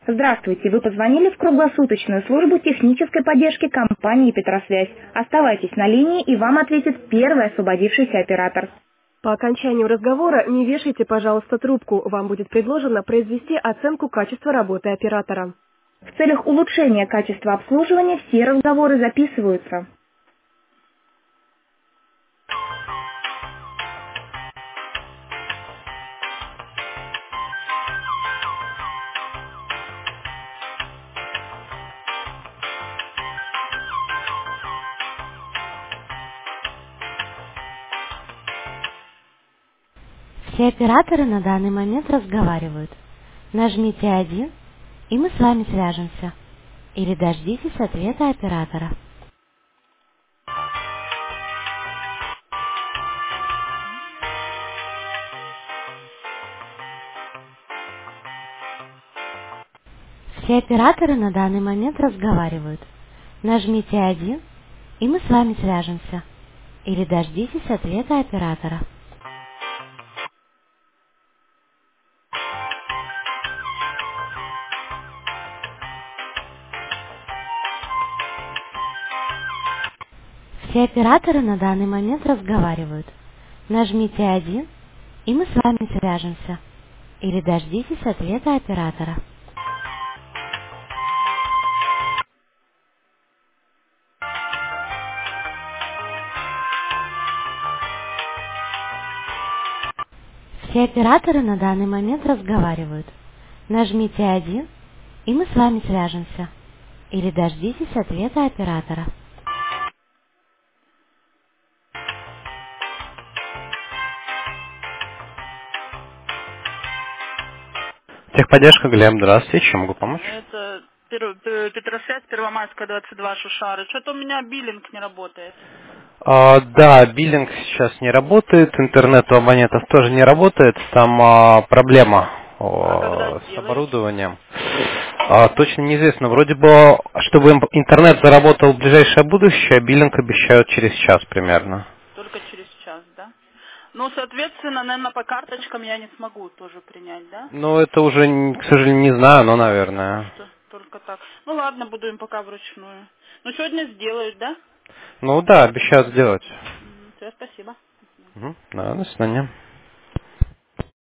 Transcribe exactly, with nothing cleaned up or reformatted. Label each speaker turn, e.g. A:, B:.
A: Здравствуйте, вы позвонили в круглосуточную службу технической поддержки компании «Петросвязь». Оставайтесь на линии, и вам ответит первый освободившийся оператор. По окончанию разговора не вешайте, пожалуйста, трубку. Вам будет предложено произвести оценку качества работы оператора. В целях улучшения качества обслуживания все разговоры записываются.
B: Все операторы на данный момент разговаривают. Нажмите один, и мы с вами свяжемся. Или дождитесь ответа оператора. Все операторы на данный момент разговаривают. Нажмите один, и мы с вами свяжемся. Или дождитесь ответа оператора. Все операторы на данный момент разговаривают. Нажмите один, и мы с вами свяжемся. Или дождитесь ответа оператора. Все операторы на данный момент разговаривают. Нажмите один, и мы с вами свяжемся. Или дождитесь ответа оператора.
C: Техподдержка, Глеб, здравствуйте, чем могу помочь?
D: Это Пер- Пер- Петросвязь, Первомайская, двадцать два, Шушары. Что-то у меня биллинг не работает.
C: А, да, биллинг сейчас не работает, интернет у абонентов тоже не работает, там а, проблема
D: А когда
C: а, с
D: сделаете?
C: оборудованием. А, точно неизвестно, вроде бы, чтобы им- интернет заработал в ближайшее будущее, биллинг обещают через час примерно.
D: Только через час, да? Ну, соответственно, наверное, по карточкам я не смогу тоже принять, да?
C: Ну, это уже, н- к сожалению, не знаю, но, наверное.
D: Что только так. Ну, ладно, буду им пока вручную. Ну, сегодня сделают, да?
C: Ну да, обещают сделать.
D: Все, спасибо.
C: Мгм. Да, до свидания.